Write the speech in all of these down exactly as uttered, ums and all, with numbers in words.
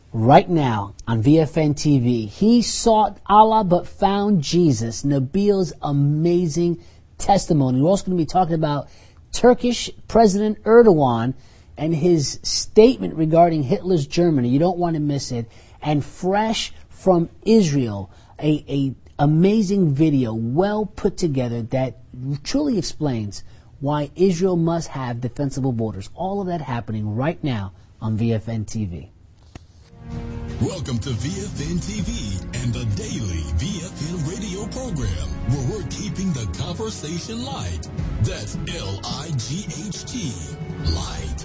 right now on V F N T V. He sought Allah but found Jesus. Nabil's amazing testimony. We're also going to be talking about Turkish President Erdogan and his statement regarding Hitler's Germany. You don't want to miss it. And fresh from Israel, a, a amazing video, well put together, that truly explains why Israel must have defensible borders. All of that happening right now on V F N T V. Welcome to V F N T V and the daily V F N radio program, where we're keeping the conversation light. That's L I G H T, light.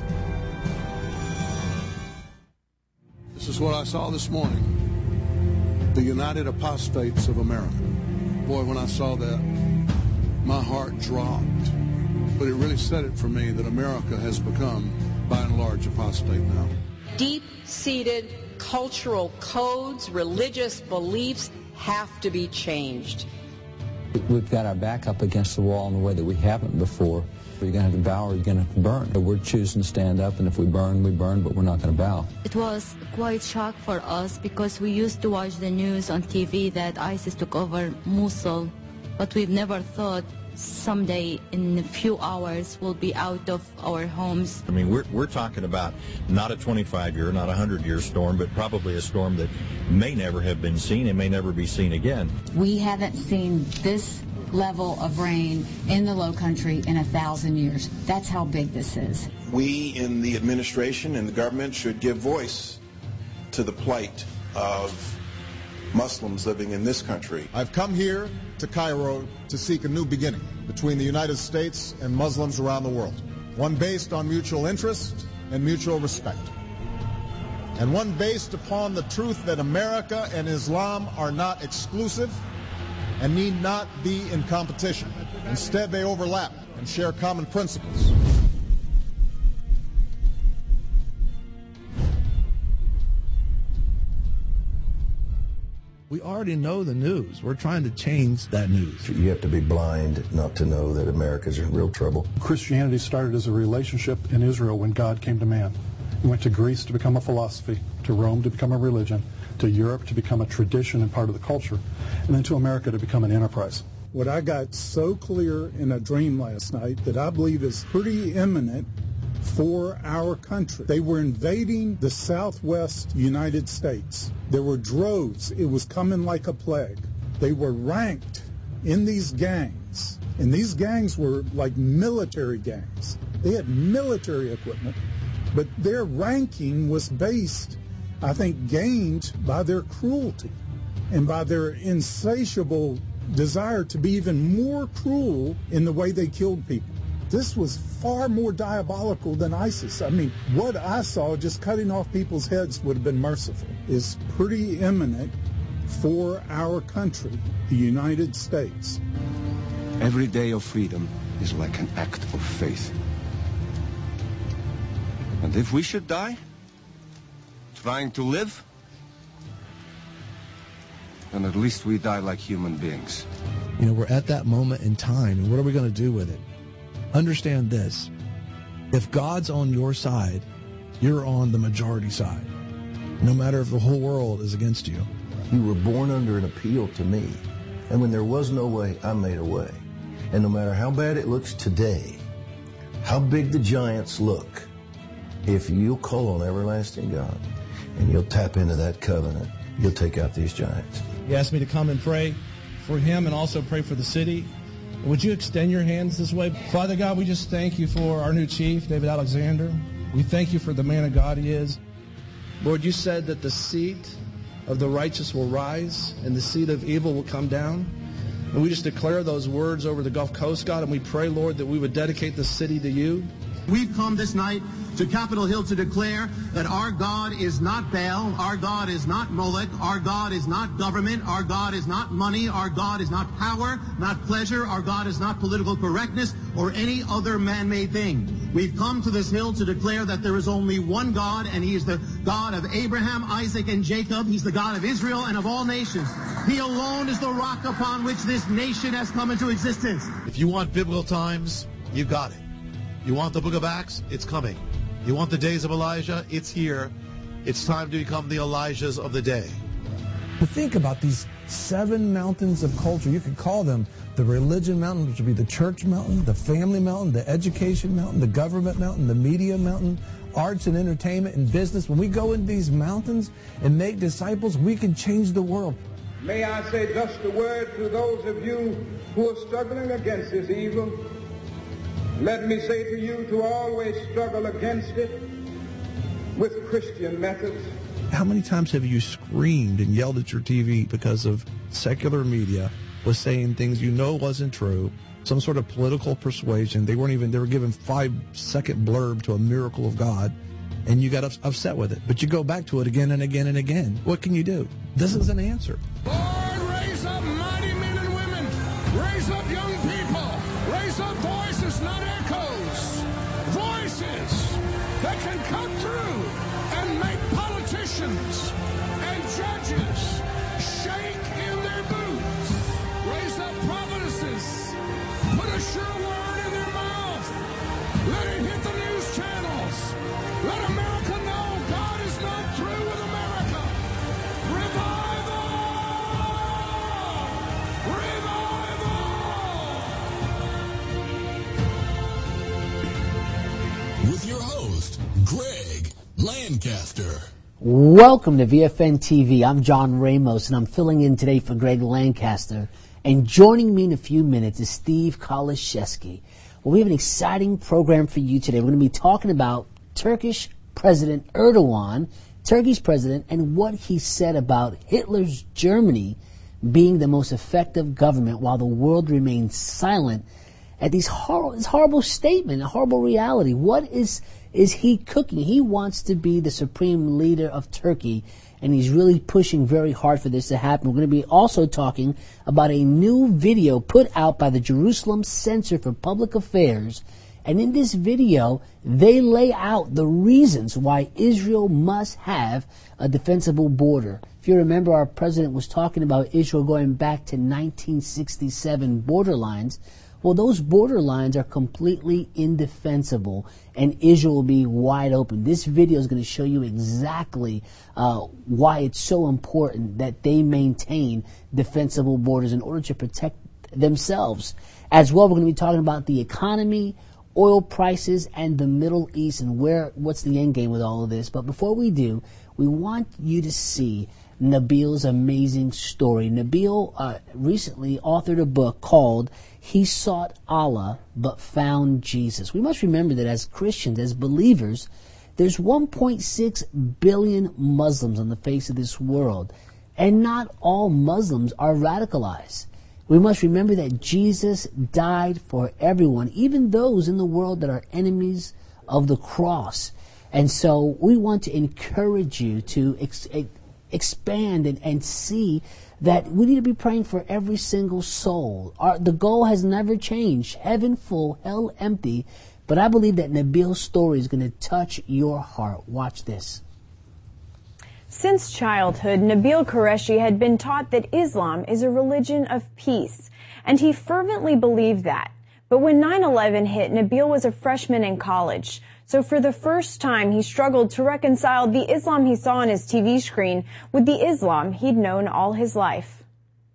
This is what I saw this morning. The United Apostates of America. Boy, when I saw that, my heart dropped. But it really said it for me that America has become, by and large, apostate now. Deep-seated cultural codes, religious beliefs have to be changed. We've got our back up against the wall in a way that we haven't before. You're going to have to bow or you're going to have to burn. We're choosing to stand up, and if we burn, we burn, but we're not going to bow. It was quite shock for us because we used to watch the news on T V that ISIS took over Mosul, but we've never thought someday in a few hours we'll be out of our homes. I mean, we're, we're talking about not a twenty-five year, not a one hundred year storm, but probably a storm that may never have been seen and may never be seen again. We haven't seen this level of rain in the Low Country in a thousand years. That's how big this is. We in the administration and the government should give voice to the plight of Muslims living in this country. I've come here to Cairo to seek a new beginning between the United States and Muslims around the world. One based on mutual interest and mutual respect. And one based upon the truth that America and Islam are not exclusive and need not be in competition. Instead, they overlap and share common principles. We already know the news. We're trying to change that news. You have to be blind not to know that America's in real trouble. Christianity started as a relationship in Israel when God came to man. He went to Greece to become a philosophy, to Rome to become a religion, to Europe to become a tradition and part of the culture, and then to America to become an enterprise. What I got so clear in a dream last night that I believe is pretty imminent for our country. They were invading the southwest United States. There were droves. It was coming like a plague. They were ranked in these gangs, and these gangs were like military gangs. They had military equipment, but their ranking was based, I think, gained by their cruelty and by their insatiable desire to be even more cruel in the way they killed people. This was far more diabolical than ISIS. I mean, what I saw, just cutting off people's heads would have been merciful, is pretty imminent for our country, the United States. Every day of freedom is like an act of faith. And if we should die trying to live, then at least we die like human beings. You know, we're at that moment in time, and what are we going to do with it? Understand this. If God's on your side, you're on the majority side, no matter if the whole world is against you. You were born under an appeal to me, and when there was no way, I made a way. And no matter how bad it looks today, how big the giants look, if you'll call on everlasting God and you'll tap into that covenant, you'll take out these giants. He asked me to come and pray for him and also pray for the city. Would you extend your hands this way? Father God, we just thank you for our new chief, David Alexander. We thank you for the man of God he is. Lord, you said that the seat of the righteous will rise and the seat of evil will come down. And we just declare those words over the Gulf Coast, God, and we pray, Lord, that we would dedicate the city to you. We've come this night to Capitol Hill to declare that our God is not Baal, our God is not Molech, our God is not government, our God is not money, our God is not power, not pleasure, our God is not political correctness or any other man-made thing. We've come to this hill to declare that there is only one God, and he is the God of Abraham, Isaac, and Jacob. He's the God of Israel and of all nations. He alone is the rock upon which this nation has come into existence. If you want biblical times, you got it. You want the book of Acts? It's coming. You want the days of Elijah? It's here. It's time to become the Elijahs of the day. But think about these seven mountains of culture. You could call them the religion mountain, which would be the church mountain, the family mountain, the education mountain, the government mountain, the media mountain, arts and entertainment and business. When we go into these mountains and make disciples, we can change the world. May I say just a word to those of you who are struggling against this evil. Let me say to you to always struggle against it with Christian methods. How many times have you screamed and yelled at your T V because of secular media was saying things you know wasn't true, some sort of political persuasion? They weren't even, they were giving five second blurb to a miracle of God, and you got upset with it. But you go back to it again and again and again. What can you do? This is an answer. Lord, raise up mighty men and women. Raise up young people. Raise up voices, not echoes. Voices that can cut through and make politicians and judges shake in their boots. Raise up prophetesses. Put a sure word in their mouth. Let it hit the news channels. Let America know God is not through with America. Revival! Revival! With your host, Greg Lancaster. Welcome to V F N T V. I'm John Ramos, and I'm filling in today for Greg Lancaster. And joining me in a few minutes is Steve Kaliszewski. Well, we have an exciting program for you today. We're going to be talking about Turkish President Erdogan, Turkey's president, and what he said about Hitler's Germany being the most effective government while the world remains silent at these hor- this horrible statement, a horrible reality. What is is he cooking? He wants to be the supreme leader of Turkey, and he's really pushing very hard for this to happen. We're going to be also talking about a new video put out by the Jerusalem Center for Public Affairs. And in this video, they lay out the reasons why Israel must have a defensible border. If you remember, our president was talking about Israel going back to nineteen sixty-seven border lines. Well, those border lines are completely indefensible, and Israel will be wide open. This video is going to show you exactly uh, why it's so important that they maintain defensible borders in order to protect themselves. As well, we're going to be talking about the economy, oil prices, and the Middle East, and where what's the end game with all of this. But before we do, we want you to see Nabil's amazing story. Nabil uh, recently authored a book called He Sought Allah But Found Jesus. We must remember that as Christians, as believers, there's one point six billion Muslims on the face of this world, and not all Muslims are radicalized. We must remember that Jesus died for everyone, even those in the world that are enemies of the cross. And so we want to encourage you to ex- expand and, and see that we need to be praying for every single soul. Our, the goal has never changed. Heaven full, hell empty. But I believe that Nabil's story is going to touch your heart. Watch this. Since childhood, Nabil Qureshi had been taught that Islam is a religion of peace, and he fervently believed that. But when nine eleven hit, Nabil was a freshman in college. So for the first time, he struggled to reconcile the Islam he saw on his T V screen with the Islam he'd known all his life.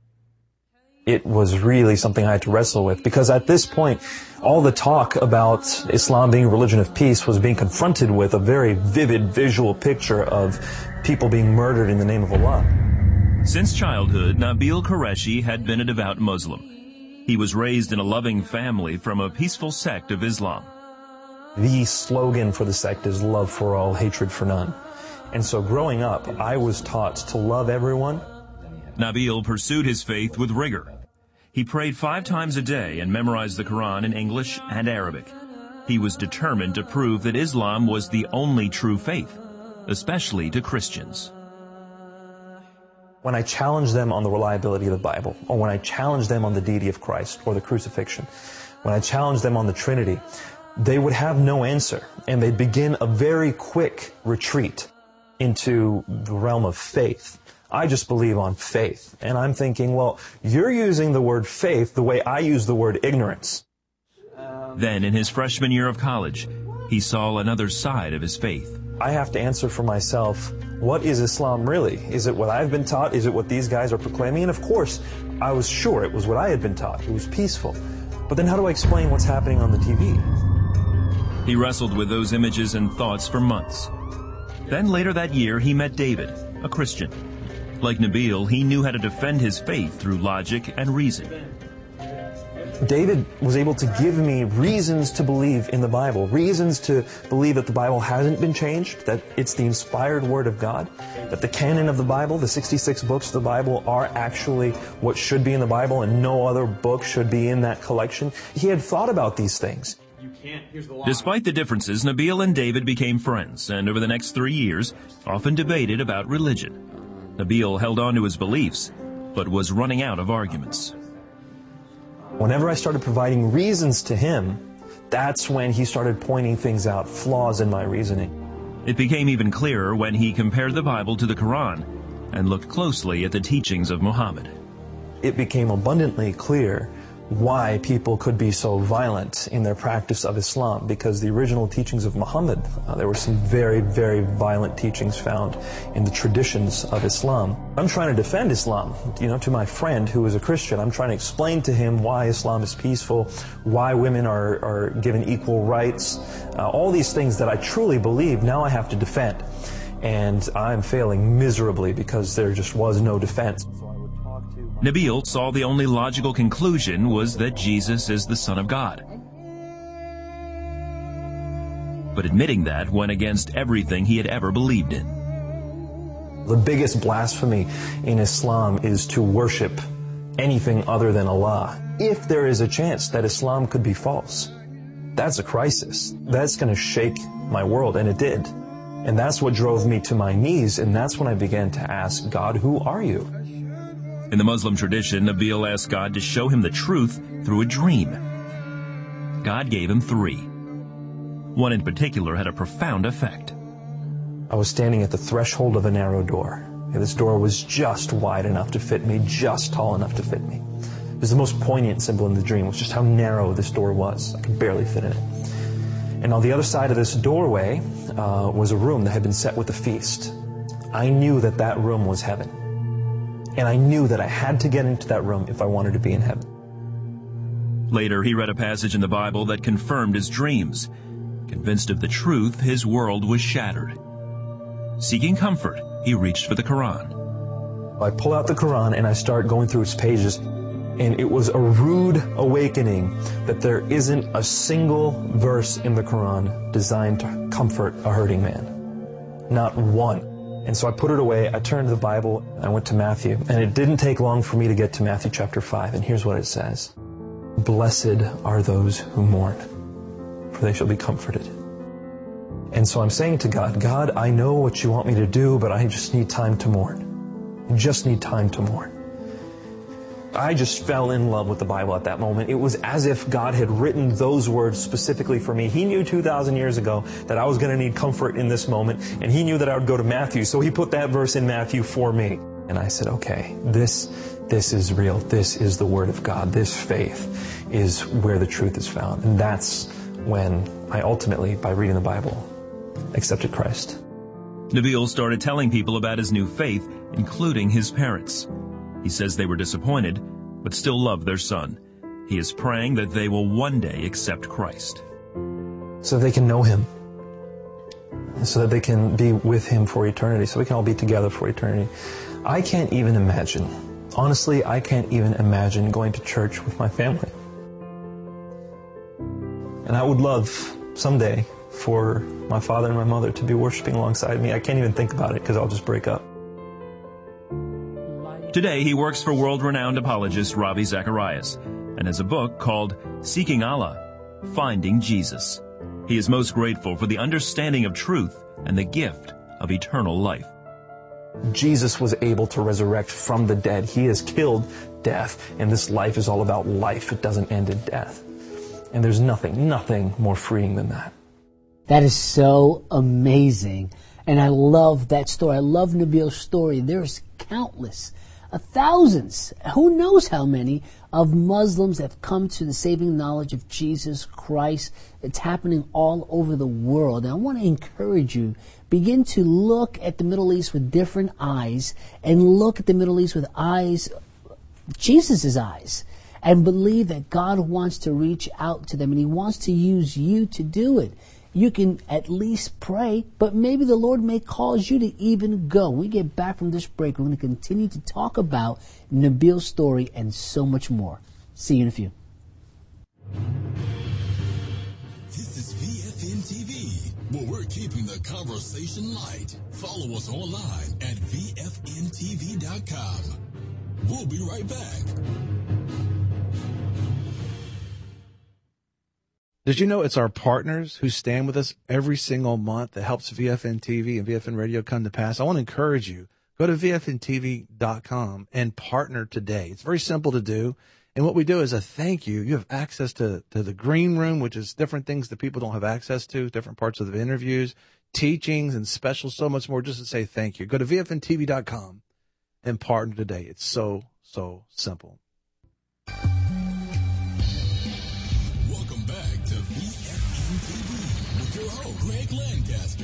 It was really something I had to wrestle with, because at this point, all the talk about Islam being a religion of peace was being confronted with a very vivid visual picture of people being murdered in the name of Allah. Since childhood, Nabil Qureshi had been a devout Muslim. He was raised in a loving family from a peaceful sect of Islam. The slogan for the sect is love for all, hatred for none. And so growing up, I was taught to love everyone. Nabil pursued his faith with rigor. He prayed five times a day and memorized the Quran in English and Arabic. He was determined to prove that Islam was the only true faith, especially to Christians. When I challenged them on the reliability of the Bible, or when I challenged them on the deity of Christ or the crucifixion, when I challenged them on the Trinity, they would have no answer, and they'd begin a very quick retreat into the realm of faith. I just believe on faith. And I'm thinking, well, you're using the word faith the way I use the word ignorance. Then, in his freshman year of college, he saw another side of his faith. I have to answer for myself, what is Islam really? Is it what I've been taught? Is it what these guys are proclaiming? And of course, I was sure it was what I had been taught. It was peaceful. But then how do I explain what's happening on the T V? He wrestled with those images and thoughts for months. Then later that year, he met David, a Christian. Like Nabil, he knew how to defend his faith through logic and reason. David was able to give me reasons to believe in the Bible, reasons to believe that the Bible hasn't been changed, that it's the inspired Word of God, that the canon of the Bible, the sixty-six books of the Bible, are actually what should be in the Bible and no other book should be in that collection. He had thought about these things. Despite the differences, Nabil and David became friends, and over the next three years, often debated about religion. Nabil held on to his beliefs, but was running out of arguments. Whenever I started providing reasons to him, that's when he started pointing things out, flaws in my reasoning. It became even clearer when he compared the Bible to the Quran and looked closely at the teachings of Muhammad. It became abundantly clear why people could be so violent in their practice of Islam, because the original teachings of Muhammad, uh, there were some very, very violent teachings found in the traditions of Islam. I'm trying to defend Islam, you know, to my friend who is a Christian. I'm trying to explain to him why Islam is peaceful, why women are, are given equal rights, uh, all these things that I truly believe now I have to defend. And I'm failing miserably because there just was no defense. Nabil saw the only logical conclusion was that Jesus is the Son of God. But admitting that went against everything he had ever believed in. The biggest blasphemy in Islam is to worship anything other than Allah. If there is a chance that Islam could be false, that's a crisis. That's going to shake my world, and it did. And that's what drove me to my knees, and that's when I began to ask God, who are you? In the Muslim tradition, Nabil asked God to show him the truth through a dream. God gave him three. One in particular had a profound effect. I was standing at the threshold of a narrow door. This door was just wide enough to fit me, just tall enough to fit me. It was the most poignant symbol in the dream, was just how narrow this door was. I could barely fit in it. And on the other side of this doorway uh, was a room that had been set with a feast. I knew that that room was heaven. And I knew that I had to get into that room if I wanted to be in heaven. Later, he read a passage in the Bible that confirmed his dreams. Convinced of the truth, his world was shattered. Seeking comfort, he reached for the Quran. I pull out the Quran and I start going through its pages. And it was a rude awakening that there isn't a single verse in the Quran designed to comfort a hurting man. Not one. And so I put it away, I turned to the Bible, I went to Matthew, and it didn't take long for me to get to Matthew chapter five, and here's what it says. Blessed are those who mourn, for they shall be comforted. And so I'm saying to God, God, I know what you want me to do, but I just need time to mourn. I just need time to mourn. I just fell in love with the Bible at that moment. It was as if God had written those words specifically for me. He knew two thousand years ago that I was going to need comfort in this moment, and He knew that I would go to Matthew, so He put that verse in Matthew for me. And I said, okay, this, this is real. This is the Word of God. This faith is where the truth is found. And that's when I ultimately, by reading the Bible, accepted Christ. Nabil started telling people about his new faith, including his parents. He says they were disappointed, but still love their son. He is praying that they will one day accept Christ. So they can know Him. So that they can be with Him for eternity. So we can all be together for eternity. I can't even imagine. Honestly, I can't even imagine going to church with my family. And I would love someday for my father and my mother to be worshiping alongside me. I can't even think about it because I'll just break up. Today, he works for world-renowned apologist Ravi Zacharias and has a book called Seeking Allah, Finding Jesus. He is most grateful for the understanding of truth and the gift of eternal life. Jesus was able to resurrect from the dead. He has killed death, and this life is all about life. It doesn't end in death. And there's nothing, nothing more freeing than that. That is so amazing. And I love that story. I love Nabil's story. There's countless Uh, thousands, who knows how many, of Muslims have come to the saving knowledge of Jesus Christ. It's happening all over the world. And I want to encourage you, begin to look at the Middle East with different eyes and look at the Middle East with eyes, Jesus' eyes, and believe that God wants to reach out to them and He wants to use you to do it. You can at least pray, but maybe the Lord may cause you to even go. When we get back from this break, we're going to continue to talk about Nabil's story and so much more. See you in a few. This is V F N T V, where we're keeping the conversation light. Follow us online at V F N T V dot com. We'll be right back. Did you know it's our partners who stand with us every single month that helps V F N T V and V F N Radio come to pass? I want to encourage you, go to V F N T V dot com and partner today. It's very simple to do. And what we do is a thank you. You have access to, to the green room, which is different things that people don't have access to, different parts of the interviews, teachings, and specials, so much more, just to say thank you. Go to V F N T V dot com and partner today. It's so, so simple. Welcome back to V F N T V with your host, Greg Lancaster.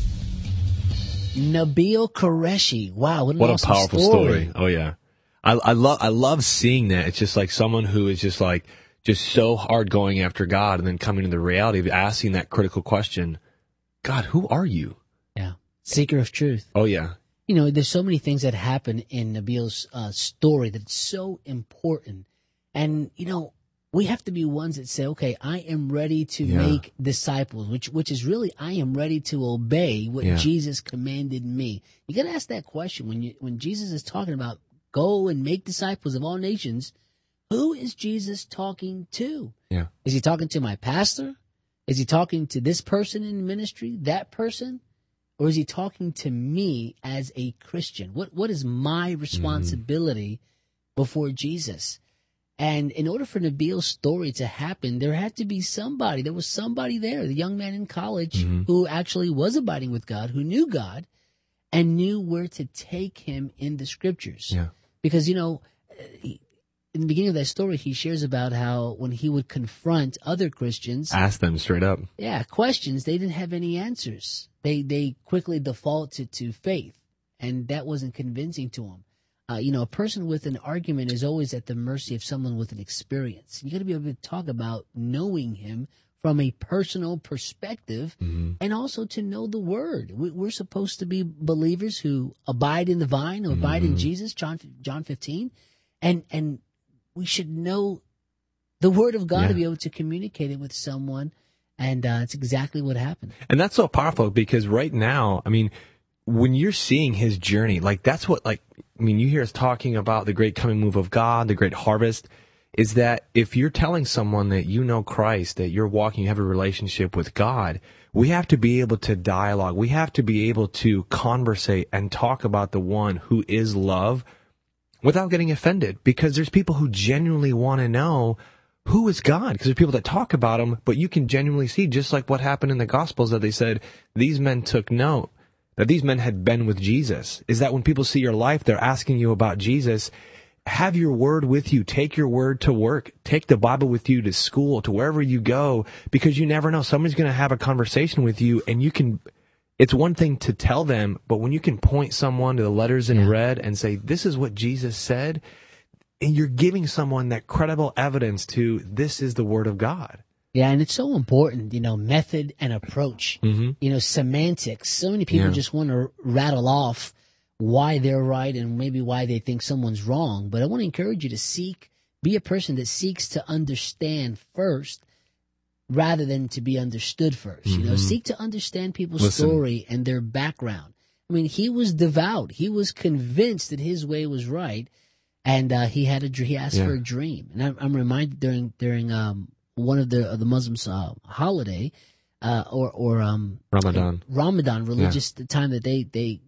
Nabil Qureshi. Wow, what, an what a awesome powerful story. story. Oh, yeah. I, I love I love seeing that. It's just like someone who is just like just so hard going after God, and then coming to the reality of asking that critical question, God, who are you? Yeah. Seeker of truth. Oh, yeah. You know, there's so many things that happen in Nabil's uh, story that's so important. And, you know, we have to be ones that say, okay, I am ready to yeah. make disciples, which which is really, I am ready to obey what yeah. Jesus commanded me. You got to ask that question when you when Jesus is talking about go and make disciples of all nations. Who is Jesus talking to? Yeah. Is he talking to my pastor? Is he talking to this person in ministry, that person? Or is he talking to me as a Christian? What What is my responsibility mm-hmm. before Jesus? And in order for Nabil's story to happen, there had to be somebody. There was somebody there, the young man in college mm-hmm. who actually was abiding with God, who knew God, and knew where to take him in the scriptures. Yeah. Because, you know, in the beginning of that story, he shares about how when he would confront other Christians, ask them straight up. Yeah, questions, they didn't have any answers. They they quickly defaulted to faith, and that wasn't convincing to him. Uh, you know, a person with an argument is always at the mercy of someone with an experience. You got to be able to talk about knowing him from a personal perspective, mm-hmm. and also to know the word. We, we're supposed to be believers who abide in the vine, who mm-hmm. abide in Jesus, John John fifteen, and and we should know the word of God yeah. to be able to communicate it with someone, and uh, it's exactly what happened. And that's so powerful because right now, I mean, when you're seeing his journey, like that's what, like, I mean, you hear us talking about the great coming move of God, the great harvest. Is that if you're telling someone that you know Christ, that you're walking, you have a relationship with God, we have to be able to dialogue. We have to be able to conversate and talk about the one who is love without getting offended, because there's people who genuinely want to know who is God, because there's people that talk about him, but you can genuinely see, just like what happened in the Gospels, that they said these men took note that these men had been with Jesus. Is that when people see your life, they're asking you about Jesus. Have your word with you. Take your word to work. Take the Bible with you to school, to wherever you go, because you never know. Somebody's going to have a conversation with you, and you can, it's one thing to tell them, but when you can point someone to the letters in yeah. red and say, this is what Jesus said, and you're giving someone that credible evidence to, this is the word of God. Yeah, and it's so important, you know, method and approach, mm-hmm. you know, semantics. So many people yeah. just want to rattle off why they're right and maybe why they think someone's wrong. But I want to encourage you to seek, be a person that seeks to understand first rather than to be understood first. Mm-hmm. You know, seek to understand people's Listen. story and their background. I mean, he was devout. He was convinced that his way was right, and uh, he had a he asked yeah. for a dream. And I'm, I'm reminded during during um, one of the of the Muslims' uh, holiday uh, or or um, Ramadan Ramadan religious yeah. time that they they.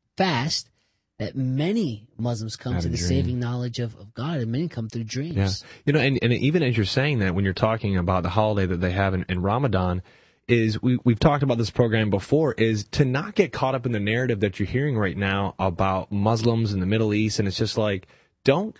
fast, that many Muslims come to the dream. saving knowledge of, of God, and many come through dreams. Yeah. You know, and, and even as you're saying that, when you're talking about the holiday that they have in, in Ramadan, is we, we've talked about this program before, is to not get caught up in the narrative that you're hearing right now about Muslims in the Middle East. And it's just like, don't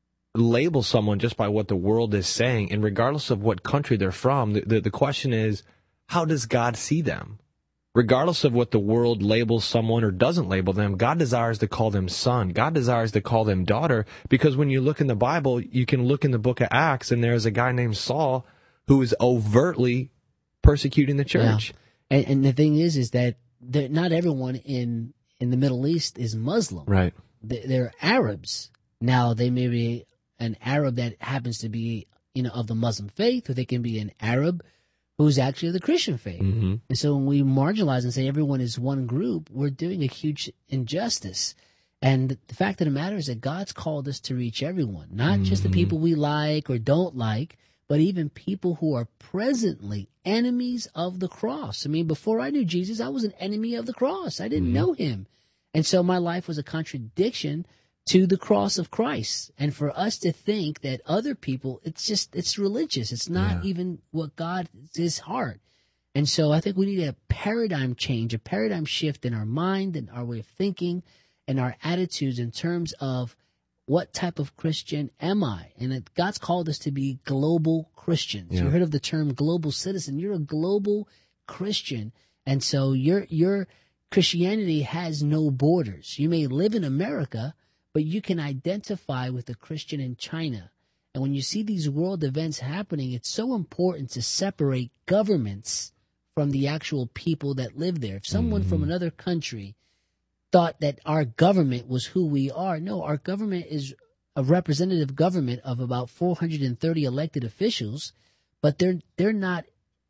label someone just by what the world is saying. And regardless of what country they're from, the, the, the question is, how does God see them? regardless of what the world labels someone or doesn't label them, God desires to call them son. God desires to call them daughter, because when you look in the Bible, you can look in the book of Acts, and there's a guy named Saul who is overtly persecuting the church. Yeah. And, and the thing is, is that not everyone in, in the Middle East is Muslim. Right. They're Arabs. Now, they may be an Arab that happens to be, you know, of the Muslim faith, or they can be an Arab who's actually of the Christian faith. Mm-hmm. And so when we marginalize and say everyone is one group, we're doing a huge injustice. And the fact of the matter is that God's called us to reach everyone, not mm-hmm. just the people we like or don't like, but even people who are presently enemies of the cross. I mean, before I knew Jesus, I was an enemy of the cross. I didn't mm-hmm. know him. And so my life was a contradiction to the cross of Christ. And for us to think that other people, it's just, it's religious. It's not yeah. even what God, his heart. And so I think we need a paradigm change, a paradigm shift in our mind and our way of thinking and our attitudes in terms of what type of Christian am I? And that God's called us to be global Christians. Yeah. You heard of the term global citizen. You're a global Christian. And so your, your Christianity has no borders. You may live in America, but you can identify with a Christian in China. And when you see these world events happening, it's so important to separate governments from the actual people that live there. If someone mm-hmm. from another country thought that our government was who we are, no, our government is a representative government of about four hundred thirty elected officials, but they're they're not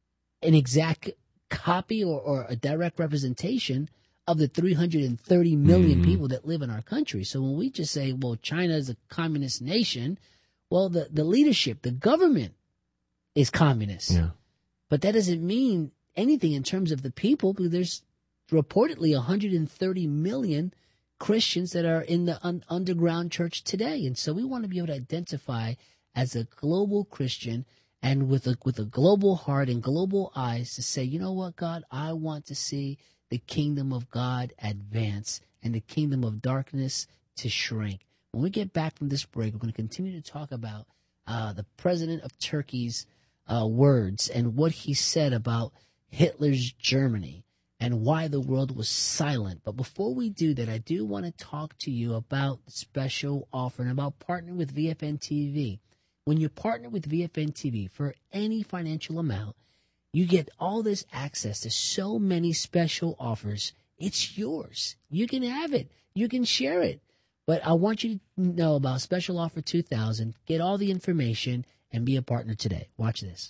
an exact copy or, or a direct representation of the three hundred thirty million mm-hmm. people that live in our country. So when we just say, well, China is a communist nation, well, the, the leadership, the government is communist. Yeah. But that doesn't mean anything in terms of the people, because there's reportedly one hundred thirty million Christians that are in the un- underground church today. And so we want to be able to identify as a global Christian and with a, with a global heart and global eyes to say, you know what, God, I want to see the kingdom of God advance and the kingdom of darkness to shrink. When we get back from this break, we're going to continue to talk about uh, the president of Turkey's uh, words and what he said about Hitler's Germany and why the world was silent. But before we do that, I do want to talk to you about the special offer and about partnering with V F N T V. When you partner with V F N T V for any financial amount, you get all this access to so many special offers. It's yours. You can have it. You can share it. But I want you to know about Special Offer two thousand. Get all the information and be a partner today. Watch this.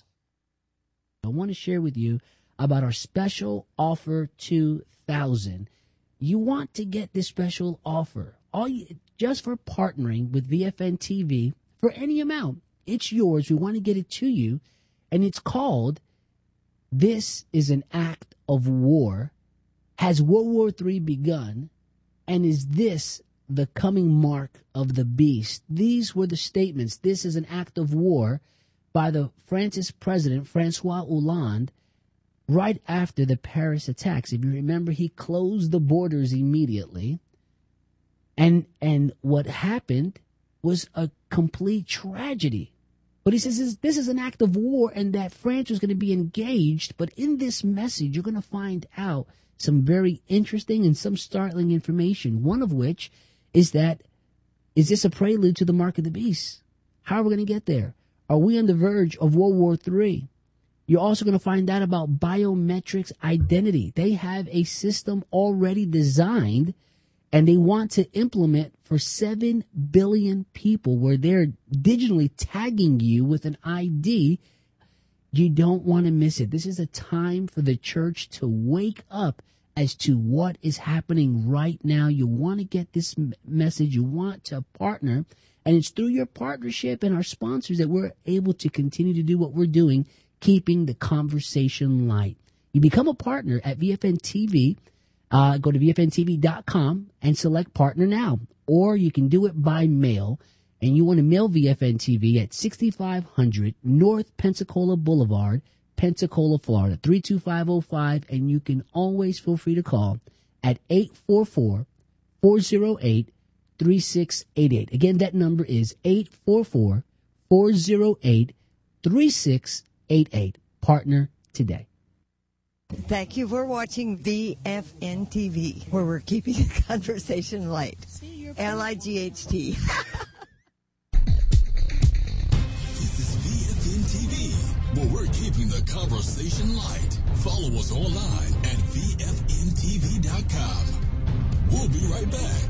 I want to share with you about our Special Offer two thousand. You want to get this special offer all you, just for partnering with V F N T V for any amount. It's yours. We want to get it to you. And it's called This is an Act of War. Has World War Three begun? And is this the coming mark of the beast? These were the statements. This is an act of war by the France's president, Francois Hollande, right after the Paris attacks. If you remember, he closed the borders immediately. And and what happened was a complete tragedy. But he says this is an act of war and that France was going to be engaged. But in this message, you're going to find out some very interesting and some startling information, one of which is that, is this a prelude to the mark of the beast? How are we going to get there? Are we on the verge of World War Three? You're also going to find out about biometrics identity. They have a system already designed and they want to implement for seven billion people where they're digitally tagging you with an I D. You don't want to miss it. This is a time for the church to wake up as to what is happening right now. You want to get this message. You want to partner. And it's through your partnership and our sponsors that we're able to continue to do what we're doing, keeping the conversation light. You become a partner at V F N T V. Uh, go to V F N T V dot com and select partner now. Or you can do it by mail. And you want to mail V F N T V at sixty-five hundred North Pensacola Boulevard, Pensacola, Florida, three two five oh five. And you can always feel free to call at eight four four, four oh eight, three six eight eight. Again, that number is eight four four, four oh eight, three six eight eight. Partner today. Thank you for watching V F N T V, where we're keeping the conversation light. L I G H T. This is V F N T V, where we're keeping the conversation light. Follow us online at V F N T V dot com. We'll be right back.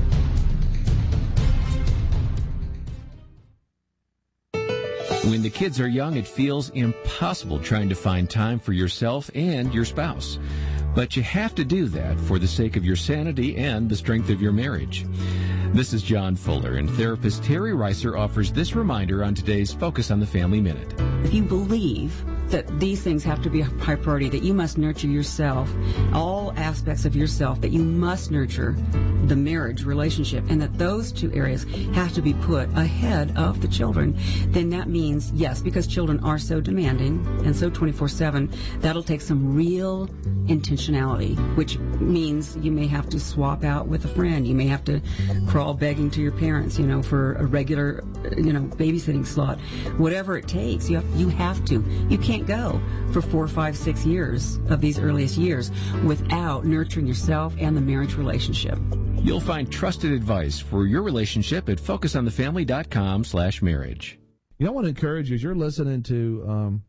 When the kids are young, it feels impossible trying to find time for yourself and your spouse. But you have to do that for the sake of your sanity and the strength of your marriage. This is John Fuller, and therapist Terry Reiser offers this reminder on today's Focus on the Family Minute. If you believe that these things have to be a high priority, that you must nurture yourself, all aspects of yourself, that you must nurture the marriage relationship, and that those two areas have to be put ahead of the children, then that means, yes, because children are so demanding and so twenty-four seven, that'll take some real intentionality, which means you may have to swap out with a friend. You may have to crawl begging to your parents, you know, for a regular, you know, babysitting slot. Whatever it takes, you have, you have to. You can't go for four, five, six years of these earliest years without nurturing yourself and the marriage relationship. You'll find trusted advice for your relationship at focus on the family dot com slash marriage. You know, I want to encourage you, as you're listening to um,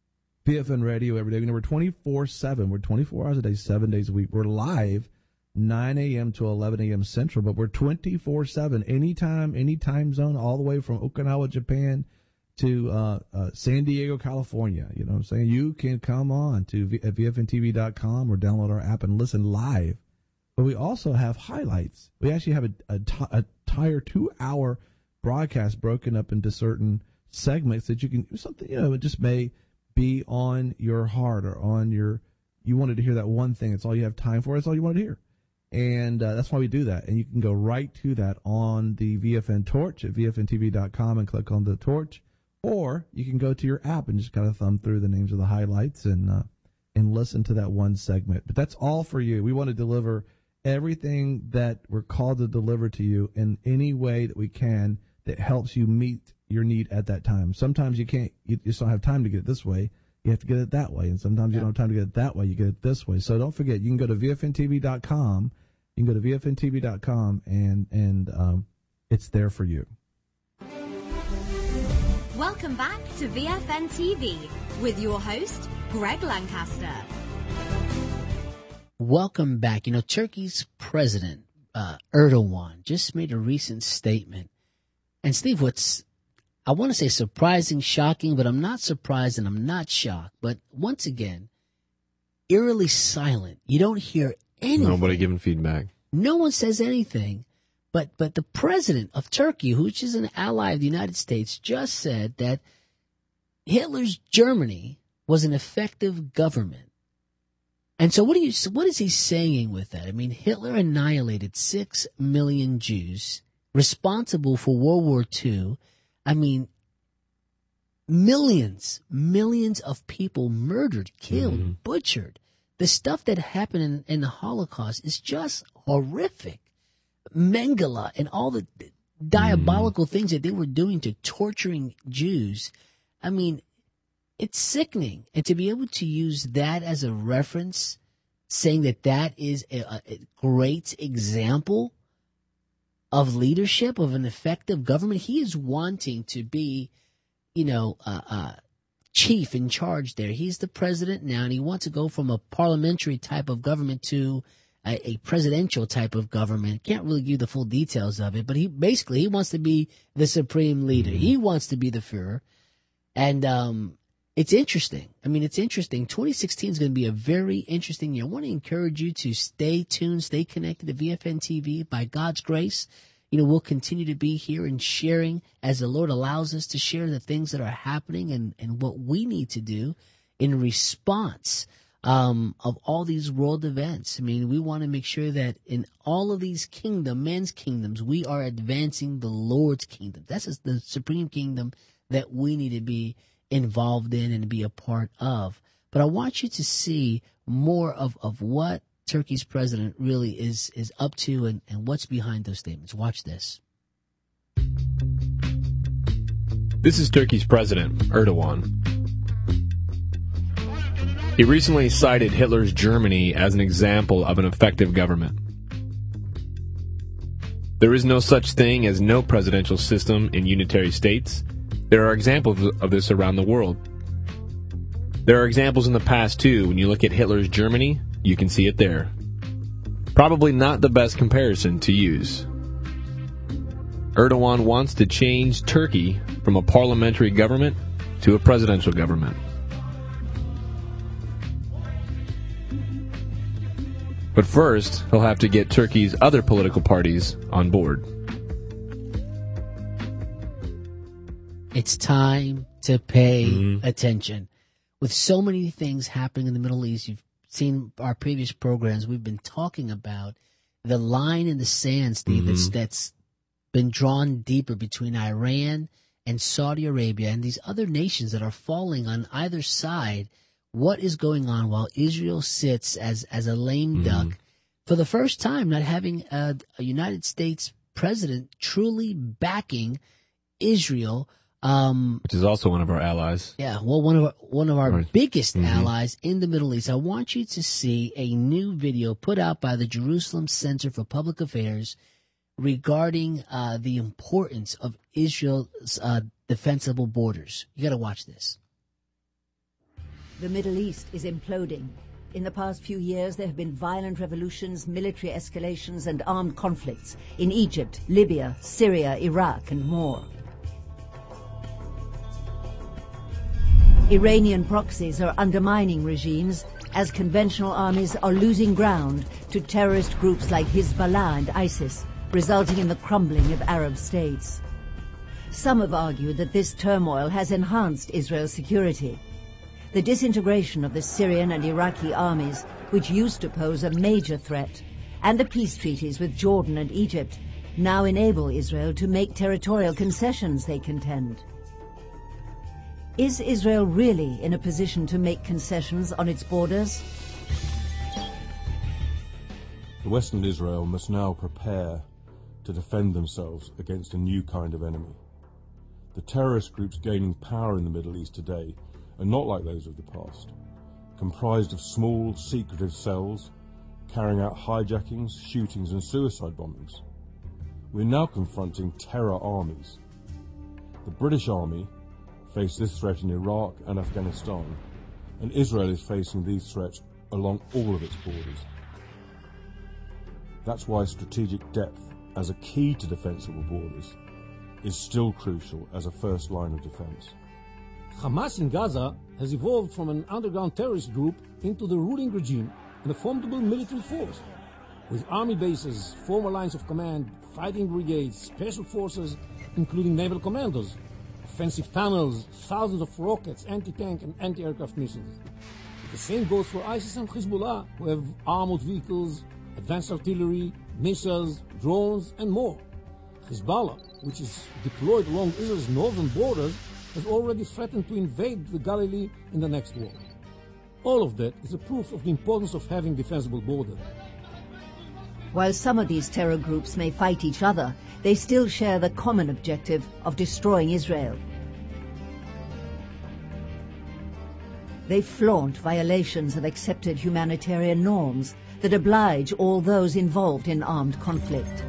V F N Radio every day, you know, we're twenty-four seven. We're twenty-four hours a day, seven days a week. We're live nine a.m. to eleven a.m. Central, but we're twenty-four seven, anytime, any time zone, all the way from Okinawa, Japan, to uh, uh, San Diego, California. You know what I'm saying? You can come on to v- V F N T V dot com or download our app and listen live. But we also have highlights. We actually have a, a, t- a entire two-hour broadcast broken up into certain segments that you can, something, you know, it just may be on your heart or on your, you wanted to hear that one thing. It's all you have time for. It's all you wanted to hear. And uh, that's why we do that. And you can go right to that on the V F N Torch at V F N T V dot com and click on the torch. Or you can go to your app and just kind of thumb through the names of the highlights and uh, and listen to that one segment. But that's all for you. We want to deliver everything that we're called to deliver to you in any way that we can that helps you meet your need at that time. Sometimes you can't, you just don't have time to get it this way. You have to get it that way. And sometimes you don't have time to get it that way. You get it this way. So don't forget, you can go to V F N T V dot com. You can go to V F N T V dot com and, and um, it's there for you. Welcome back to V F N T V with your host, Greg Lancaster. Welcome back. You know, Turkey's president, uh, Erdogan, just made a recent statement. And Steve, what's, I want to say surprising, shocking, but I'm not surprised and I'm not shocked. But once again, eerily silent. You don't hear anything. Nobody giving feedback. No one says anything. But but the president of Turkey, which is an ally of the United States, just said that Hitler's Germany was an effective government. And so what do you what is he saying with that? I mean, Hitler annihilated six million Jews, responsible for World War Two. I mean, millions, millions of people murdered, killed, mm-hmm. butchered. The stuff that happened in, in the Holocaust is just horrific. Mengele and all the diabolical mm-hmm. things that they were doing to torturing Jews. I mean, it's sickening. And to be able to use that as a reference, saying that that is a, a great example of leadership, of an effective government, he is wanting to be, you know, uh, uh, chief in charge there. He's the president now, and he wants to go from a parliamentary type of government to a, a presidential type of government. Can't really give the full details of it, but he basically he wants to be the supreme leader. He wants to be the Führer. And um, it's interesting. I mean, it's interesting. twenty sixteen is going to be a very interesting year. I want to encourage you to stay tuned, stay connected to V F N T V. By God's grace, you know, we'll continue to be here and sharing as the Lord allows us to share the things that are happening and, and what we need to do in response um, of all these world events. I mean, we want to make sure that in all of these kingdom, men's kingdoms, we are advancing the Lord's kingdom. That's the supreme kingdom that we need to be involved in and be a part of. But I want you to see more of, of what Turkey's president really is, is up to and, and what's behind those statements. Watch this. This is Turkey's president, Erdogan. He recently cited Hitler's Germany as an example of an effective government. There is no such thing as no presidential system in unitary states. There are examples of this around the world. There are examples in the past, too. When you look at Hitler's Germany, you can see it there. Probably not the best comparison to use. Erdogan wants to change Turkey from a parliamentary government to a presidential government. But first, he'll have to get Turkey's other political parties on board. It's time to pay Mm-hmm. attention. With so many things happening in the Middle East, you've seen our previous programs, we've been talking about the line in the sand, Steve, that's, Mm-hmm. that's been drawn deeper between Iran and Saudi Arabia and these other nations that are falling on either side. What is going on while Israel sits as, as a lame duck for the first time, not having a, a United States president truly backing Israel? Um, Which is also one of our allies. yeah, well, one of our, one of our Right. biggest Mhm. allies in the Middle East. I want you to see a new video put out by the Jerusalem Center for Public Affairs regarding uh, the importance of Israel's uh, defensible borders. You got to watch this. The Middle East is imploding. In the past few years, there have been violent revolutions, military escalations, and armed conflicts in Egypt, Libya, Syria, Iraq, and more. Iranian proxies are undermining regimes as conventional armies are losing ground to terrorist groups like Hezbollah and ISIS, resulting in the crumbling of Arab states. Some have argued that this turmoil has enhanced Israel's security. The disintegration of the Syrian and Iraqi armies, which used to pose a major threat, and the peace treaties with Jordan and Egypt now enable Israel to make territorial concessions, they contend. Is Israel really in a position to make concessions on its borders? The Western Israel must now prepare to defend themselves against a new kind of enemy. The terrorist groups gaining power in the Middle East today are not like those of the past, comprised of small, secretive cells carrying out hijackings, shootings and suicide bombings. We're now confronting terror armies. The British Army faced this threat in Iraq and Afghanistan, and Israel is facing these threats along all of its borders. That's why strategic depth as a key to defensible borders is still crucial as a first line of defense. Hamas in Gaza has evolved from an underground terrorist group into the ruling regime and a formidable military force. With army bases, former lines of command, fighting brigades, special forces, including naval commandos, offensive tunnels, thousands of rockets, anti-tank and anti-aircraft missiles. The same goes for ISIS and Hezbollah, who have armored vehicles, advanced artillery, missiles, drones, and more. Hezbollah, which is deployed along Israel's northern borders, has already threatened to invade the Galilee in the next war. All of that is a proof of the importance of having defensible borders. While some of these terror groups may fight each other, they still share the common objective of destroying Israel. They flaunt violations of accepted humanitarian norms that oblige all those involved in armed conflict.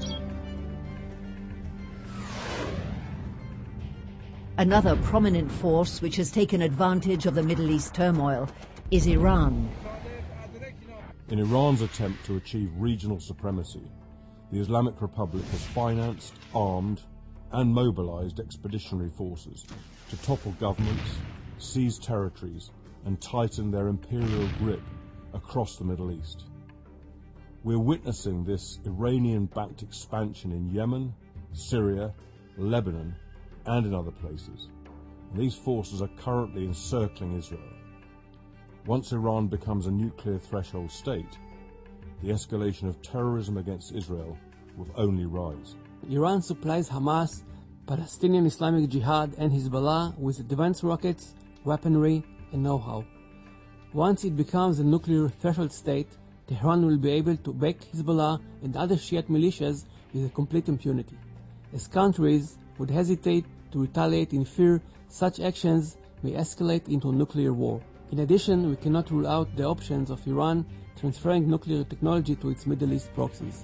Another prominent force which has taken advantage of the Middle East turmoil is Iran. In Iran's attempt to achieve regional supremacy, the Islamic Republic has financed, armed, and mobilized expeditionary forces to topple governments, seize territories, and tighten their imperial grip across the Middle East. We're witnessing this Iranian-backed expansion in Yemen, Syria, Lebanon, and in other places. And these forces are currently encircling Israel. Once Iran becomes a nuclear threshold state, the escalation of terrorism against Israel will only rise. Iran supplies Hamas, Palestinian Islamic Jihad, and Hezbollah with advanced rockets, weaponry, and know-how. Once it becomes a nuclear threshold state, Tehran will be able to back Hezbollah and other Shiite militias with complete impunity, as countries would hesitate to retaliate in fear such actions may escalate into a nuclear war. In addition, we cannot rule out the options of Iran transferring nuclear technology to its Middle East proxies.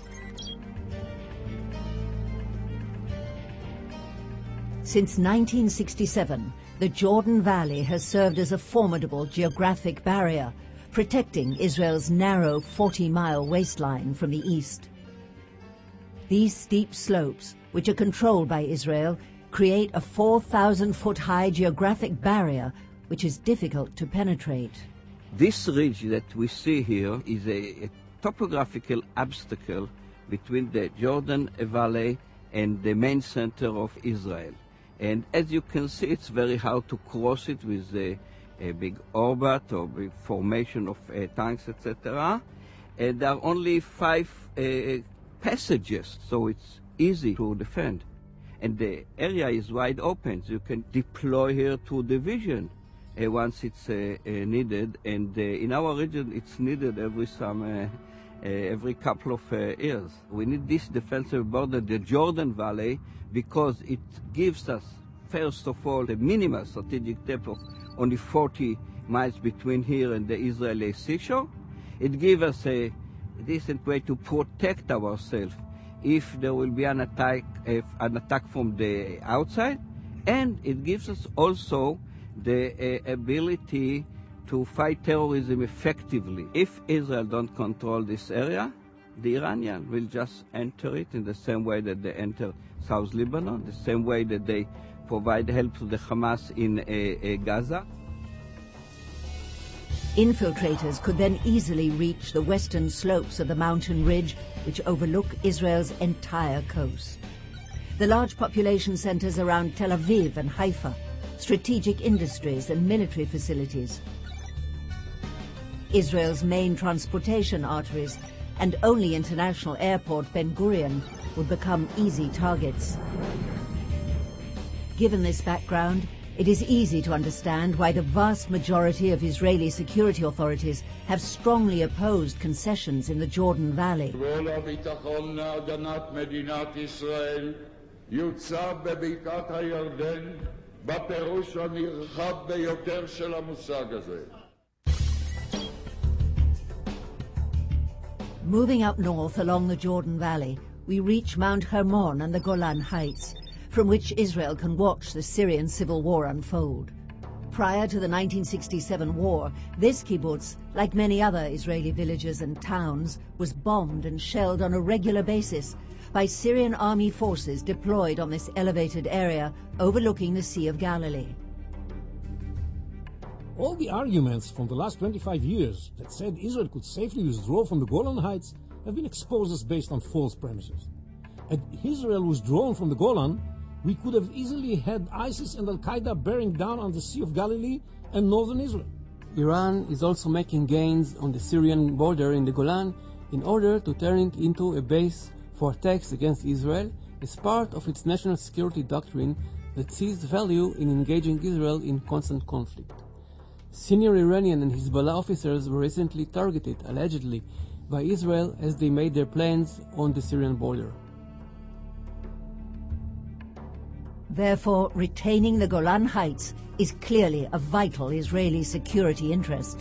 Since nineteen sixty-seven, the Jordan Valley has served as a formidable geographic barrier, protecting Israel's narrow forty-mile waistline from the east. These steep slopes, which are controlled by Israel, create a four thousand foot high geographic barrier which is difficult to penetrate. This ridge that we see here is a, a topographical obstacle between the Jordan Valley and the main center of Israel. And as you can see, it's very hard to cross it with a, a big orbit or big formation of uh, tanks, et cetera. And there are only five uh, passages, so it's easy to defend. And the area is wide open, so you can deploy here to division uh, once it's uh, uh, needed. And uh, in our region, it's needed every some, uh, uh, every couple of uh, years. We need this defensive border, the Jordan Valley, because it gives us, first of all, the minimal strategic depth of only forty miles between here and the Israeli seashore. It gives us a decent way to protect ourselves if there will be an attack, if an attack from the outside, and it gives us also the uh, ability to fight terrorism effectively. If Israel don't control this area, the Iranians will just enter it in the same way that they enter South Lebanon, the same way that they provide help to the Hamas in uh, uh, Gaza. Infiltrators could then easily reach the western slopes of the mountain ridge which overlook Israel's entire coast. The large population centers around Tel Aviv and Haifa, strategic industries and military facilities, Israel's main transportation arteries, and only international airport Ben Gurion would become easy targets. Given this background, it is easy to understand why the vast majority of Israeli security authorities have strongly opposed concessions in the Jordan Valley. Moving up north along the Jordan Valley, we reach Mount Hermon and the Golan Heights, from which Israel can watch the Syrian civil war unfold. Prior to the nineteen sixty-seven war, this kibbutz, like many other Israeli villages and towns, was bombed and shelled on a regular basis by Syrian army forces deployed on this elevated area overlooking the Sea of Galilee. All the arguments from the last twenty-five years that said Israel could safely withdraw from the Golan Heights have been exposed as based on false premises. Had Israel withdrawn from the Golan, we could have easily had ISIS and Al-Qaeda bearing down on the Sea of Galilee and northern Israel. Iran is also making gains on the Syrian border in the Golan in order to turn it into a base for attacks against Israel as part of its national security doctrine that sees value in engaging Israel in constant conflict. Senior Iranian and Hezbollah officers were recently targeted, allegedly, by Israel as they made their plans on the Syrian border. Therefore, retaining the Golan Heights is clearly a vital Israeli security interest.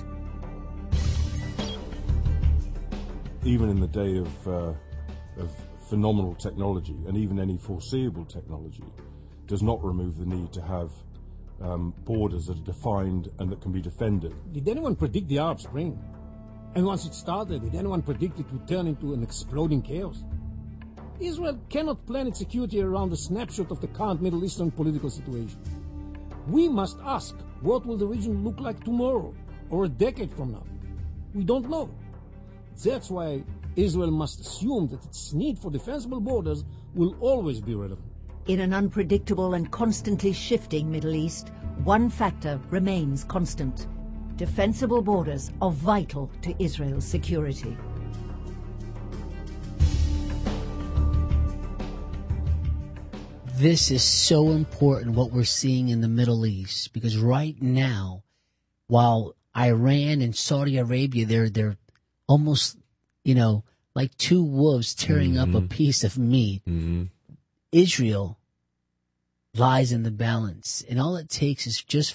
Even in the day of, uh, of phenomenal technology, and even any foreseeable technology, does not remove the need to have um, borders that are defined and that can be defended. Did anyone predict the Arab Spring? And once it started, did anyone predict it would turn into an exploding chaos? Israel cannot plan its security around a snapshot of the current Middle Eastern political situation. We must ask, what will the region look like tomorrow or a decade from now? We don't know. That's why Israel must assume that its need for defensible borders will always be relevant. In an unpredictable and constantly shifting Middle East, one factor remains constant. Defensible borders are vital to Israel's security. This is so important, what we're seeing in the Middle East, because right now, while Iran and Saudi Arabia, they're they're almost, you know, like two wolves tearing mm-hmm. up a piece of meat. Mm-hmm. Israel lies in the balance, and all it takes is just for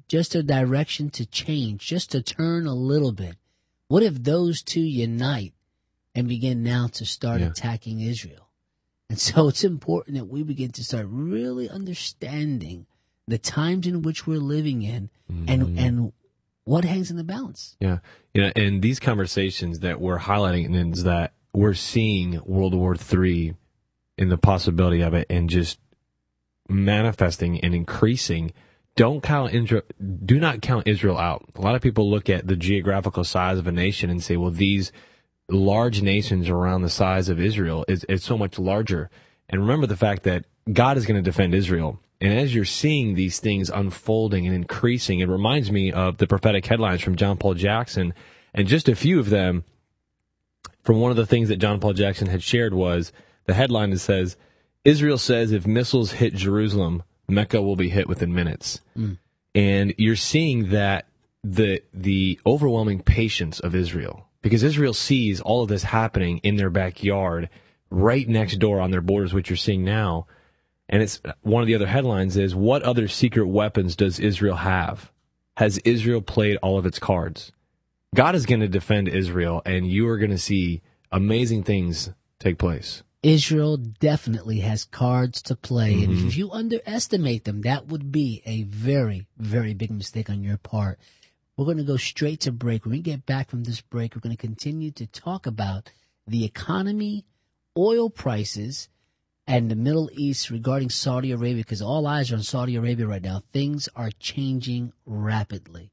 just a direction to change, just to turn a little bit? What if those two unite and begin now to start Yeah. attacking Israel? And so it's important that we begin to start really understanding the times in which we're living in and and what hangs in the balance. Yeah. You know, and these conversations that we're highlighting is that we're seeing World War Three in the possibility of it and just manifesting and increasing. Don't count Israel, do not count Israel out. A lot of people look at the geographical size of a nation and say, well, these large nations around the size of Israel is, is so much larger. And remember the fact that God is going to defend Israel. And as you're seeing these things unfolding and increasing, it reminds me of the prophetic headlines from John Paul Jackson. And just a few of them, from one of the things that John Paul Jackson had shared was the headline that says, Israel says if missiles hit Jerusalem, Mecca will be hit within minutes. Mm. And you're seeing that the the overwhelming patience of Israel, because Israel sees all of this happening in their backyard, right next door on their borders, which you're seeing now. And it's one of the other headlines is, what other secret weapons does Israel have? Has Israel played all of its cards? God is going to defend Israel, and you are going to see amazing things take place. Israel definitely has cards to play, Mm-hmm. and if you underestimate them, that would be a very, very big mistake on your part. We're going to go straight to break. When we get back from this break, we're going to continue to talk about the economy, oil prices, and the Middle East regarding Saudi Arabia, because all eyes are on Saudi Arabia right now. Things are changing rapidly.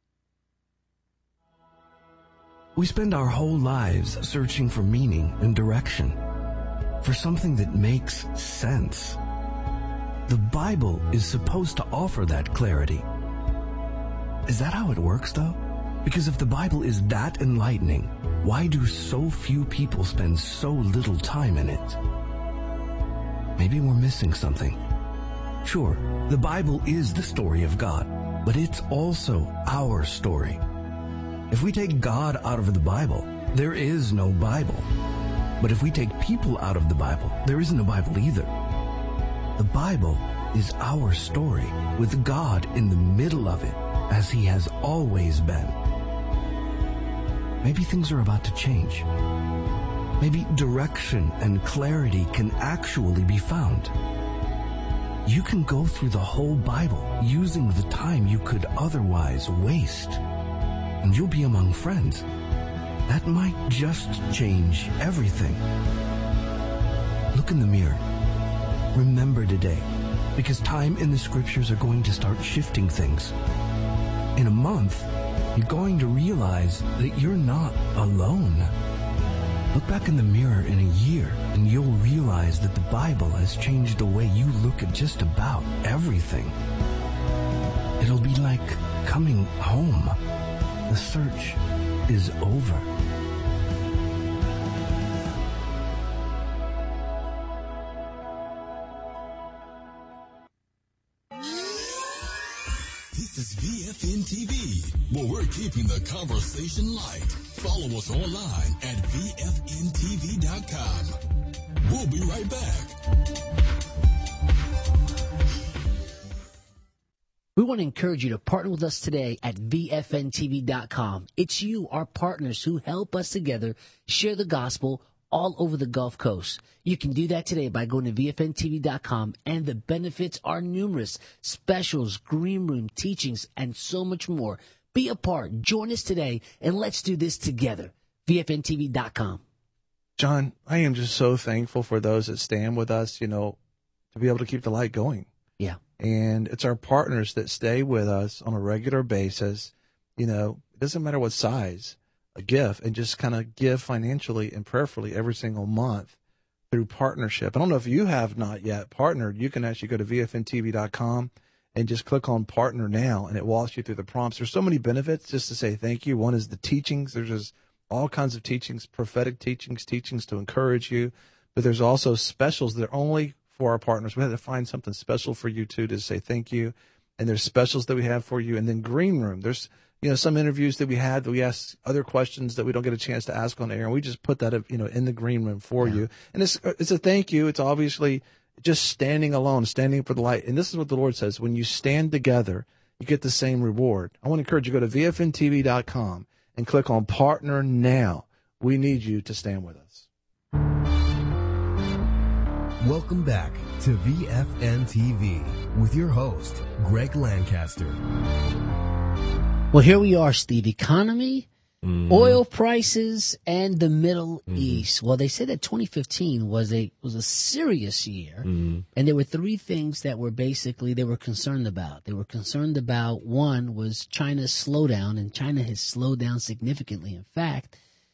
We spend our whole lives searching for meaning and direction, for something that makes sense. The Bible is supposed to offer that clarity. Is that how it works, though? Because if the Bible is that enlightening, why do so few people spend so little time in it? Maybe we're missing something. Sure, the Bible is the story of God, but it's also our story. If we take God out of the Bible, there is no Bible. But if we take people out of the Bible, there isn't a Bible either. The Bible is our story, with God in the middle of it, as He has always been. Maybe things are about to change. Maybe direction and clarity can actually be found. You can go through the whole Bible using the time you could otherwise waste, and you'll be among friends. That might just change everything. Look in the mirror. Remember today, because time in the scriptures are going to start shifting things. In a month, you're going to realize that you're not alone. Look back in the mirror in a year, and you'll realize that the Bible has changed the way you look at just about everything. It'll be like coming home. The search is over. This is V F N T V, where we're keeping the conversation light. Follow us online at V F N T V dot com. We'll be right back. We want to encourage you to partner with us today at V F N T V dot com. It's you, our partners, who help us together share the gospel all over the Gulf Coast. You can do that today by going to V F N T V dot com, and the benefits are numerous. Specials, green room, teachings, and so much more. Be a part. Join us today, and let's do this together. V F N T V dot com. John, I am just so thankful for those that stand with us, you know, to be able to keep the light going. Yeah. And it's our partners that stay with us on a regular basis. You know, it doesn't matter what size, a gift, and just kind of give financially and prayerfully every single month through partnership. I don't know if you have not yet partnered. You can actually go to V F N T V dot com and just click on partner now, and it walks you through the prompts. There's so many benefits just to say thank you. One is the teachings. There's just all kinds of teachings, prophetic teachings, teachings to encourage you. But there's also specials that are only for our partners. We had to find something special for you too to say thank you. And there's specials that we have for you. And then Green Room. There's, you know, some interviews that we had that we ask other questions that we don't get a chance to ask on air. And we just put that, you know, in the Green Room for yeah. you. And it's, it's a thank you. It's obviously just standing alone, standing for the light. And this is what the Lord says. When you stand together, you get the same reward. I want to encourage you to go to V F N T V dot com and click on Partner Now. We need you to stand with us. Welcome back to V F N T V with your host, Greg Lancaster. Well, here we are, Steve. Economy, Mm. oil prices, and the Middle Mm. East. Well, they said that twenty fifteen was a was a serious year, Mm. and there were three things that were basically they were concerned about. They were concerned about one was China's slowdown, and China has slowed down significantly. In fact,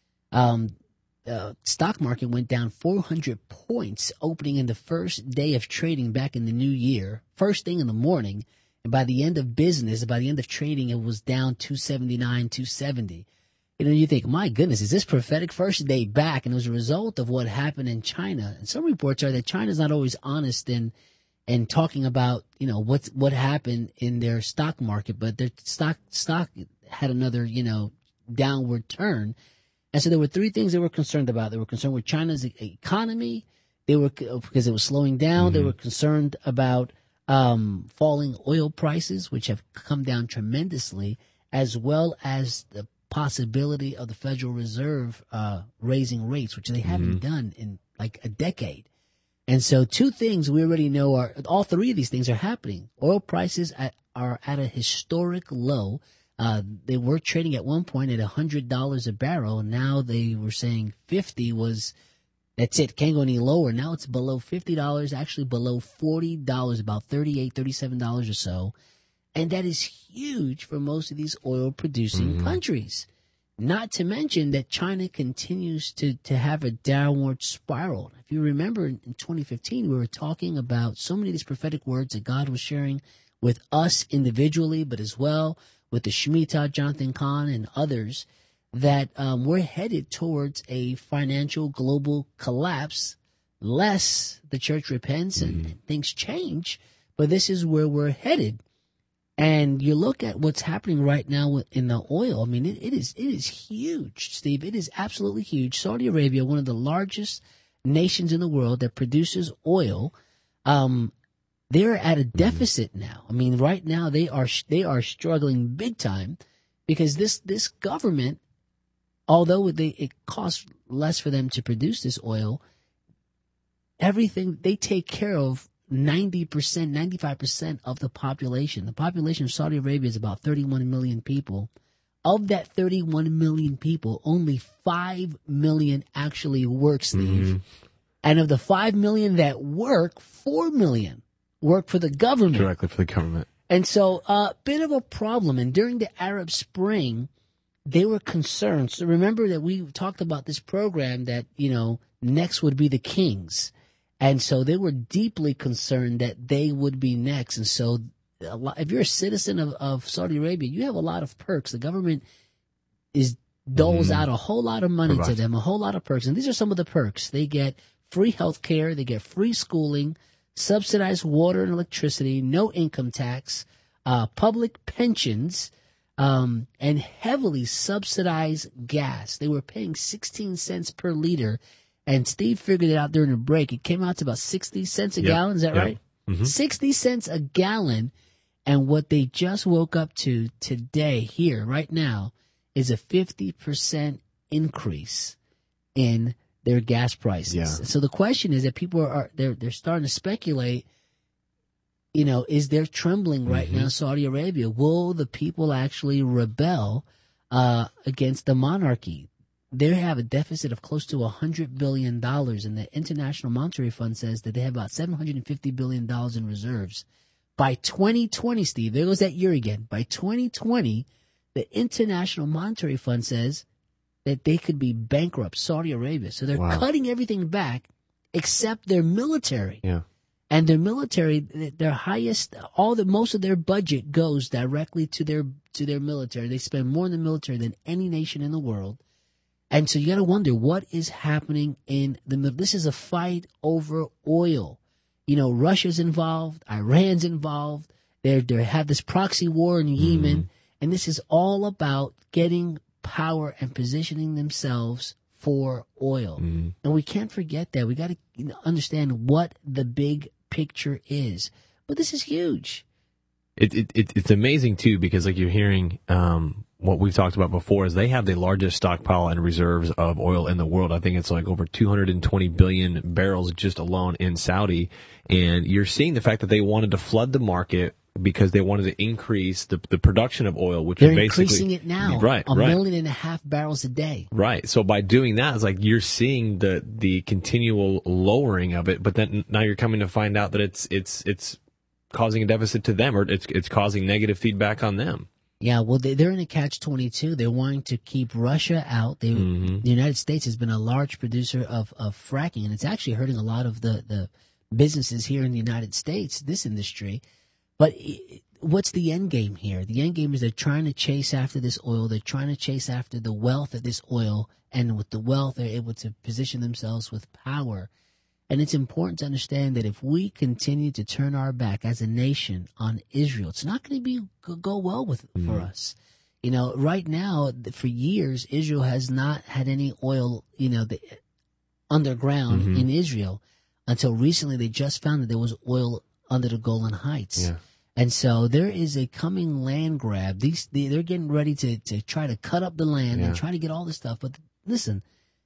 um, the stock market went down four hundred points opening in the first day of trading back in the new year, first thing in the morning, and by the end of business, by the end of trading, it was down two seventy-nine, two seventy. You know, you think, my goodness, is this prophetic first day back? And it was a result of what happened in China. And some reports are that China's not always honest in in talking about, you know, what's what happened in their stock market, but their stock stock had another, you know, downward turn. And so there were three things they were concerned about. They were concerned with China's economy. They were because it was slowing down. Mm-hmm. They were concerned about um, falling oil prices, which have come down tremendously, as well as the possibility of the Federal Reserve uh, raising rates, which they haven't Mm-hmm. done in like a decade. And so two things we already know are, all three of these things are happening. Oil prices at, are at a historic low. Uh, they were trading at one point at one hundred dollars a barrel. Now they were saying fifty was, that's it, can't go any lower. Now it's below fifty dollars, actually below forty dollars, about thirty-eight dollars, thirty-seven dollars or so. And that is huge for most of these oil-producing Mm-hmm. countries. Not to mention that China continues to, to have a downward spiral. If you remember in twenty fifteen, we were talking about so many of these prophetic words that God was sharing with us individually, but as well with the Shemitah, Jonathan Kahn, and others, that um, we're headed towards a financial global collapse, lest the church repents and, and things change. But this is where we're headed. And you look at what's happening right now in the oil. I mean, it, it is it is huge, Steve. It is absolutely huge. Saudi Arabia, one of the largest nations in the world that produces oil, um, they're at a deficit now. I mean, right now they are they are struggling big time because this this government, although they, it costs less for them to produce this oil, everything they take care of. ninety percent, ninety-five percent of the population. The population of Saudi Arabia is about thirty-one million people. Of that thirty-one million people, only five million actually work, Steve. Mm-hmm. And of the five million that work, four million work for the government. Directly for the government. And so a uh, bit of a problem. And during the Arab Spring, they were concerned. So remember that we talked about this program that, you know, next would be the kings. And so they were deeply concerned that they would be next. And so a lot, if you're a citizen of, of Saudi Arabia, you have a lot of perks. The government is doles Mm-hmm. out a whole lot of money Right. to them, a whole lot of perks. And these are some of the perks. They get free health care. They get free schooling, subsidized water and electricity, no income tax, uh, public pensions, um, and heavily subsidized gas. They were paying sixteen cents per liter. And Steve figured it out during the break. It came out to about sixty cents a Yep. gallon. Is that Yep. right? Mhm. sixty cents a gallon. And what they just woke up to today here, right now, is a fifty percent increase in their gas prices. Yeah. So the question is that people are, they're, they're starting to speculate, you know, is there trembling right Mhm. now, Saudi Arabia? Will the people actually rebel uh, against the monarchy? They have a deficit of close to one hundred billion dollars, and the International Monetary Fund says that they have about seven hundred fifty billion dollars in reserves. By twenty twenty, Steve, there goes that year again. By twenty twenty, the International Monetary Fund says that they could be bankrupt, Saudi Arabia. So they're Wow. cutting everything back except their military. Yeah. And their military, their highest, all the most of their budget goes directly to their to their military. They spend more in the military than any nation in the world. And so you got to wonder what is happening in the middle. This is a fight over oil. You know, Russia's involved, Iran's involved. They they have this proxy war in Yemen, Mm-hmm. and this is all about getting power and positioning themselves for oil. Mm-hmm. And we can't forget that. We got to you know, understand what the big picture is. But this is huge. It, it, it it's amazing too, because like you're hearing, um, what we've talked about before is they have the largest stockpile and reserves of oil in the world. I think it's like over two hundred twenty billion barrels just alone in Saudi. And you're seeing the fact that they wanted to flood the market because they wanted to increase the the production of oil, which They're is basically increasing it now, right, a right. million and a half barrels a day. Right. So by doing that, it's like you're seeing the the continual lowering of it, but then now you're coming to find out that it's it's it's causing a deficit to them, or it's it's causing negative feedback on them. Yeah, well, they, they're in a catch twenty-two. They're wanting to keep Russia out. They, Mm-hmm. The United States has been a large producer of, of fracking, and it's actually hurting a lot of the, the businesses here in the United States, this industry. But it, what's the end game here? The end game is they're trying to chase after this oil. They're trying to chase after the wealth of this oil, and with the wealth, they're able to position themselves with power. And it's important to understand that if we continue to turn our back as a nation on Israel, it's not going to be go well with mm. for us. You know, right now, for years, Israel has not had any oil, you know, the, underground mm-hmm. in Israel until recently. They just found that there was oil under the Golan Heights. Yeah. And so there is a coming land grab. These they, they're getting ready to, to try to cut up the land yeah. and try to get all this stuff. But listen,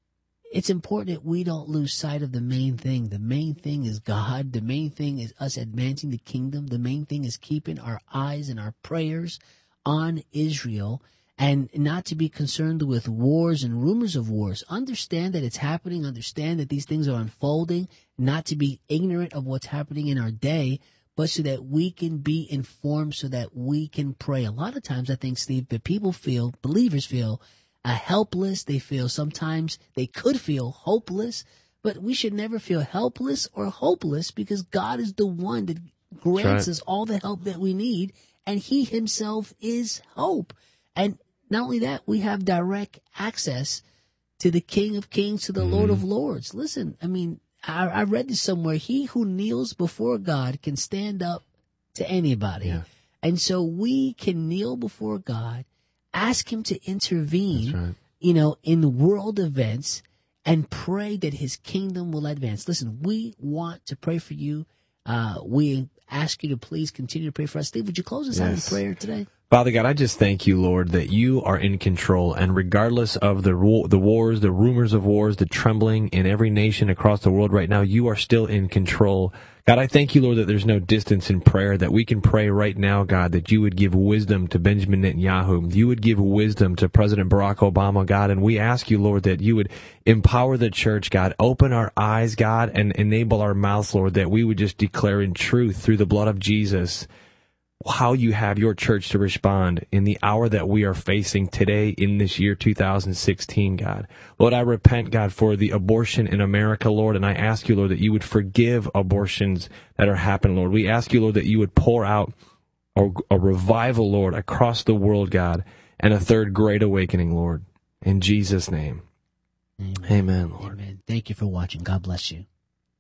it's important that we don't lose sight of the main thing. The main thing is God. The main thing is us advancing the kingdom. The main thing is keeping our eyes and our prayers on Israel, and not to be concerned with wars and rumors of wars. Understand that it's happening. Understand that these things are unfolding. Not to be ignorant of what's happening in our day, but so that we can be informed, so that we can pray. A lot of times I think, Steve, that people feel, believers feel, Uh, helpless. They feel sometimes they could feel hopeless, but we should never feel helpless or hopeless, because God is the one that grants right. us all the help that we need, and He Himself is hope. And not only that, we have direct access to the King of Kings, to the mm-hmm. Lord of Lords. Listen, I mean, I, I read this somewhere. He who kneels before God can stand up to anybody. Yeah. And so we can kneel before God, ask Him to intervene, right. you know, in world events, and pray that His kingdom will advance. Listen, we want to pray for you. Uh, we ask you to please continue to pray for us. Steve, would you close us yes. out in prayer today? Father God, I just thank you, Lord, that you are in control, and regardless of the the wars, the rumors of wars, the trembling in every nation across the world right now, you are still in control. God, I thank you, Lord, that there's no distance in prayer, that we can pray right now, God, that you would give wisdom to Benjamin Netanyahu, you would give wisdom to President Barack Obama, God, and we ask you, Lord, that you would empower the church, God, open our eyes, God, and enable our mouths, Lord, that we would just declare in truth through the blood of Jesus how you have your church to respond in the hour that we are facing today in this year two thousand sixteen, God. Lord, I repent, God, for the abortion in America, Lord, and I ask you, Lord, that you would forgive abortions that are happening, Lord. We ask you, Lord, that you would pour out a, a revival, Lord, across the world, God, and a third great awakening, Lord. In Jesus' name. Amen, Amen Lord. Amen. Thank you for watching. God bless you.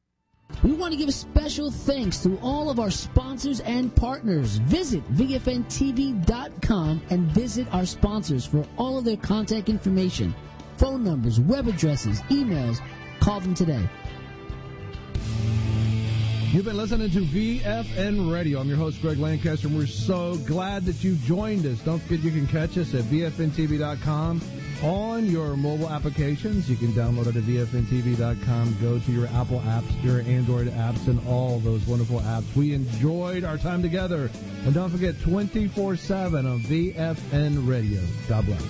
We want to give a special thanks to all of our sponsors and partners. Visit V F N T V dot com and visit our sponsors for all of their contact information, phone numbers, web addresses, emails. Call them today. You've been listening to V F N Radio. I'm your host, Greg Lancaster, and we're so glad that you joined us. Don't forget you can catch us at V F N T V dot com. On your mobile applications, you can download it at V F N T V dot com. Go to your Apple apps, your Android apps, and all those wonderful apps. We enjoyed our time together. And don't forget, twenty-four seven on V F N Radio. God bless.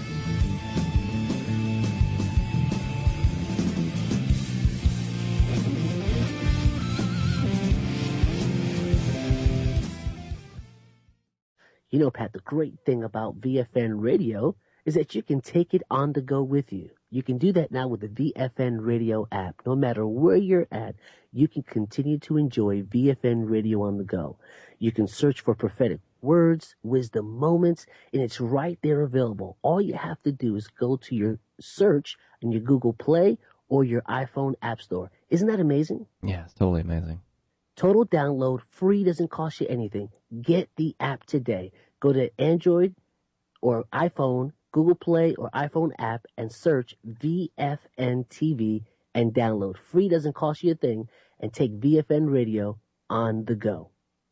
You know, Pat, the great thing about V F N Radio is that you can take it on the go with you. You can do that now with the V F N Radio app. No matter where you're at, you can continue to enjoy V F N Radio on the go. You can search for prophetic words, wisdom moments, and it's right there available. All you have to do is go to your search in your Google Play or your iPhone App Store. Isn't that amazing? Yeah, it's totally amazing. Total download, free, doesn't cost you anything. Get the app today. Go to Android or iPhone, Google Play or iPhone app, and search V F N T V and download. Free, doesn't cost you a thing, and take V F N Radio on the go.